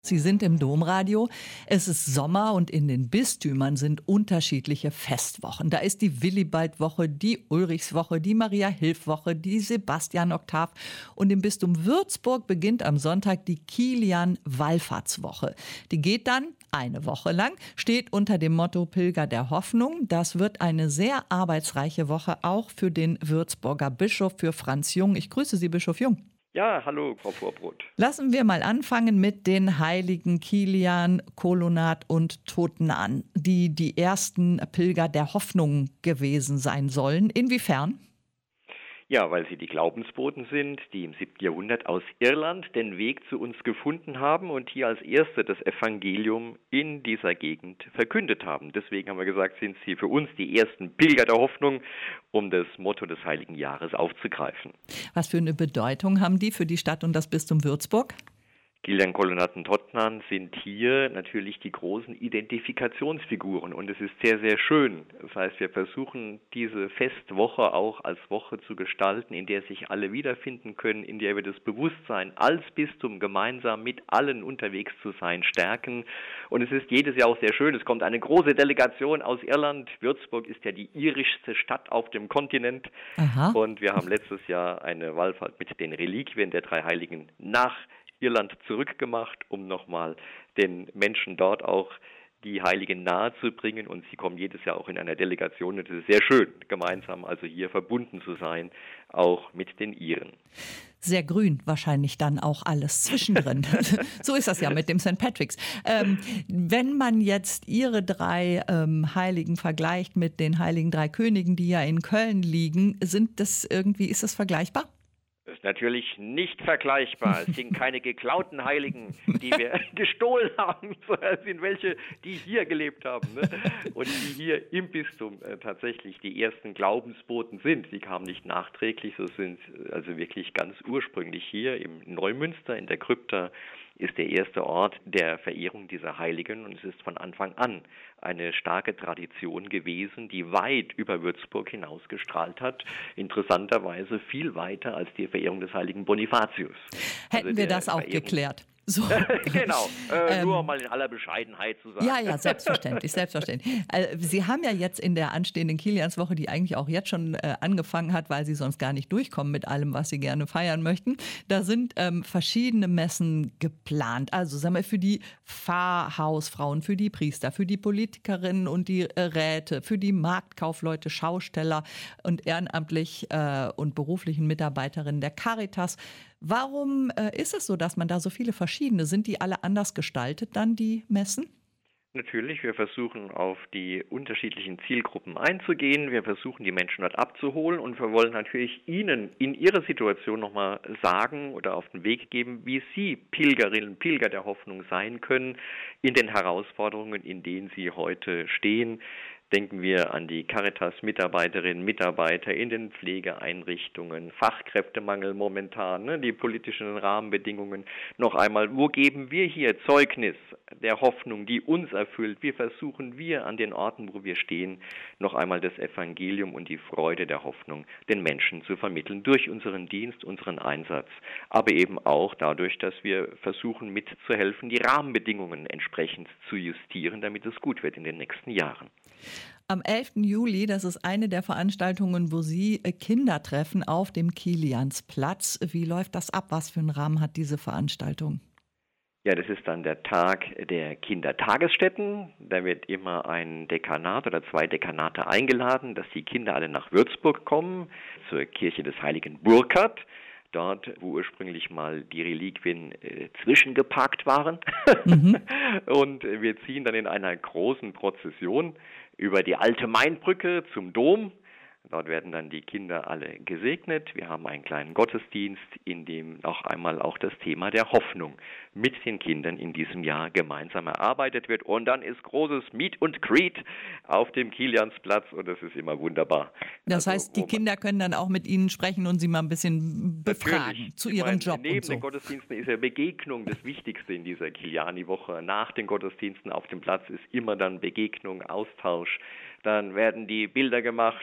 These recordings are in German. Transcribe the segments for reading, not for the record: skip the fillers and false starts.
Sie sind im Domradio. Es ist Sommer und in den Bistümern sind unterschiedliche Festwochen. Da ist die Willibald-Woche, die Ulrichswoche, die Maria-Hilf-Woche, die Sebastian-Oktav. Und im Bistum Würzburg beginnt am Sonntag die Kilian-Wallfahrtswoche. Die geht dann eine Woche lang, steht unter dem Motto Pilger der Hoffnung. Das wird eine sehr arbeitsreiche Woche, auch für den Würzburger Bischof, für Franz Jung. Ich grüße Sie, Bischof Jung. Ja, hallo, Frau Vorbrot. Lassen wir mal anfangen mit den Heiligen Kilian, Kolonat und Totenan, die die ersten Pilger der Hoffnung gewesen sein sollen. Inwiefern? Ja, weil sie die Glaubensboten sind, die im 7. Jahrhundert aus Irland den Weg zu uns gefunden haben und hier als Erste das Evangelium in dieser Gegend verkündet haben. Deswegen haben wir gesagt, sind sie für uns die ersten Pilger der Hoffnung, um das Motto des Heiligen Jahres aufzugreifen. Was für eine Bedeutung haben die für die Stadt und das Bistum Würzburg? Kilian, Kolonat und Totenan sind hier natürlich die großen Identifikationsfiguren und es ist sehr, sehr schön. Das heißt, wir versuchen diese Festwoche auch als Woche zu gestalten, in der sich alle wiederfinden können, in der wir das Bewusstsein als Bistum gemeinsam mit allen unterwegs zu sein stärken. Und es ist jedes Jahr auch sehr schön. Es kommt eine große Delegation aus Irland. Würzburg ist ja die irischste Stadt auf dem Kontinent. Aha. Und wir haben letztes Jahr eine Wallfahrt mit den Reliquien der drei Heiligen nach Irland zurückgemacht, um nochmal den Menschen dort auch die Heiligen nahe zu bringen. Und sie kommen jedes Jahr auch in einer Delegation. Und es ist sehr schön, gemeinsam also hier verbunden zu sein, auch mit den Iren. Sehr grün wahrscheinlich dann auch alles zwischendrin. So ist das ja mit dem St. Patrick's. Wenn man jetzt Ihre drei Heiligen vergleicht mit den Heiligen Drei Königen, die ja in Köln liegen, ist das vergleichbar? Das ist natürlich nicht vergleichbar. Es sind keine geklauten Heiligen, die wir gestohlen haben, sondern es sind welche, die hier gelebt haben, ne? Und die hier im Bistum tatsächlich die ersten Glaubensboten sind. Die kamen nicht nachträglich, so sind also wirklich ganz ursprünglich hier im Neumünster in der Krypta ist der erste Ort der Verehrung dieser Heiligen und es ist von Anfang an eine starke Tradition gewesen, die weit über Würzburg hinaus gestrahlt hat. Interessanterweise viel weiter als die Verehrung des heiligen Bonifatius. Hätten wir das auch geklärt. So. Genau, nur mal in aller Bescheidenheit zu sagen. Ja, selbstverständlich. Sie haben ja jetzt in der anstehenden Kilianswoche, die eigentlich auch jetzt schon angefangen hat, weil Sie sonst gar nicht durchkommen mit allem, was Sie gerne feiern möchten, da sind verschiedene Messen geplant. Also sagen wir für die Pfarrhausfrauen, für die Priester, für die Politikerinnen und die Räte, für die Marktkaufleute, Schausteller und ehrenamtlich und beruflichen Mitarbeiterinnen der Caritas. Warum ist es so, dass man da so viele verschiedene, sind die alle anders gestaltet dann, die Messen? Natürlich, wir versuchen auf die unterschiedlichen Zielgruppen einzugehen, wir versuchen die Menschen dort abzuholen und wir wollen natürlich ihnen in ihrer Situation nochmal sagen oder auf den Weg geben, wie sie Pilgerinnen, Pilger der Hoffnung sein können in den Herausforderungen, in denen sie heute stehen. Denken wir an die Caritas-Mitarbeiterinnen, Mitarbeiter in den Pflegeeinrichtungen, Fachkräftemangel momentan, ne, die politischen Rahmenbedingungen. Noch einmal, wo geben wir hier Zeugnis der Hoffnung, die uns erfüllt? Wie versuchen wir an den Orten, wo wir stehen, noch einmal das Evangelium und die Freude der Hoffnung den Menschen zu vermitteln durch unseren Dienst, unseren Einsatz, aber eben auch dadurch, dass wir versuchen mitzuhelfen, die Rahmenbedingungen entsprechend zu justieren, damit es gut wird in den nächsten Jahren. Am 11. Juli, das ist eine der Veranstaltungen, wo Sie Kinder treffen auf dem Kiliansplatz. Wie läuft das ab? Was für einen Rahmen hat diese Veranstaltung? Ja, das ist dann der Tag der Kindertagesstätten. Da wird immer ein Dekanat oder zwei Dekanate eingeladen, dass die Kinder alle nach Würzburg kommen, zur Kirche des heiligen Burkhard. Dort, wo ursprünglich mal die Reliquien zwischengeparkt waren. Mhm. Und wir ziehen dann in einer großen Prozession über die alte Mainbrücke zum Dom. Dort werden dann die Kinder alle gesegnet. Wir haben einen kleinen Gottesdienst, in dem noch einmal auch das Thema der Hoffnung mit den Kindern in diesem Jahr gemeinsam erarbeitet wird. Und dann ist großes Meet and Greet auf dem Kiliansplatz und das ist immer wunderbar. Das heißt, die Kinder können dann auch mit Ihnen sprechen und Sie mal ein bisschen befragen zu Ihrem Job neben und so. Den Gottesdiensten ist ja Begegnung das Wichtigste in dieser Kiliani-Woche. Nach den Gottesdiensten auf dem Platz ist immer dann Begegnung, Austausch. Dann werden die Bilder gemacht und man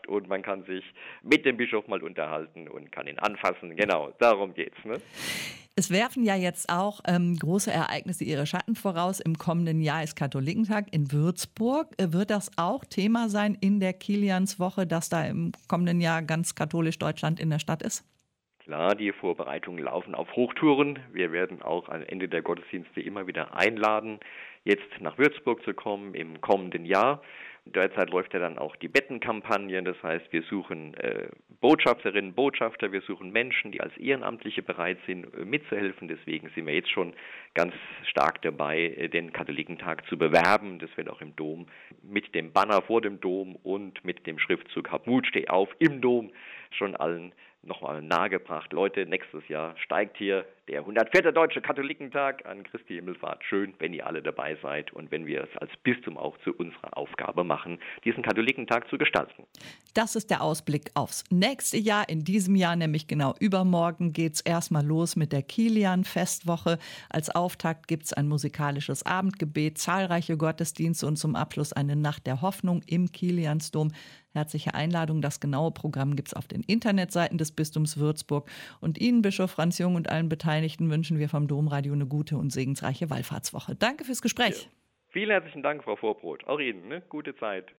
kann sich mit dem Bischof mal unterhalten und kann ihn anfassen. Genau, darum geht's. Ne? Es werfen ja jetzt auch große Ereignisse ihre Schatten voraus. Im kommenden Jahr ist Katholikentag in Würzburg. Wird das auch Thema sein in der Kilianswoche, dass da im kommenden Jahr ganz katholisch Deutschland in der Stadt ist? Klar, die Vorbereitungen laufen auf Hochtouren. Wir werden auch am Ende der Gottesdienste immer wieder einladen, jetzt nach Würzburg zu kommen im kommenden Jahr. Derzeit läuft ja dann auch die Bettenkampagne, das heißt, wir suchen Botschafterinnen, Botschafter, wir suchen Menschen, die als Ehrenamtliche bereit sind, mitzuhelfen. Deswegen sind wir jetzt schon ganz stark dabei, den Katholikentag zu bewerben. Das wird auch im Dom mit dem Banner vor dem Dom und mit dem Schriftzug Hab Mut, steh auf im Dom schon allen nochmal nahegebracht. Leute, nächstes Jahr steigt hier der 104. Deutsche Katholikentag an Christi Himmelfahrt. Schön, wenn ihr alle dabei seid und wenn wir es als Bistum auch zu unserer Aufgabe machen, diesen Katholikentag zu gestalten. Das ist der Ausblick aufs nächste Jahr. In diesem Jahr, nämlich genau übermorgen, geht es erstmal los mit der Kilian-Festwoche. Als Auftakt gibt es ein musikalisches Abendgebet, zahlreiche Gottesdienste und zum Abschluss eine Nacht der Hoffnung im Kiliansdom. Herzliche Einladung. Das genaue Programm gibt es auf den Internetseiten des Bistums Würzburg. Und Ihnen, Bischof Franz Jung, und allen Beteiligten wünschen wir vom Domradio eine gute und segensreiche Wallfahrtswoche. Danke fürs Gespräch. Ja. Vielen herzlichen Dank, Frau Vorbrot. Auch Ihnen, ne? Gute Zeit.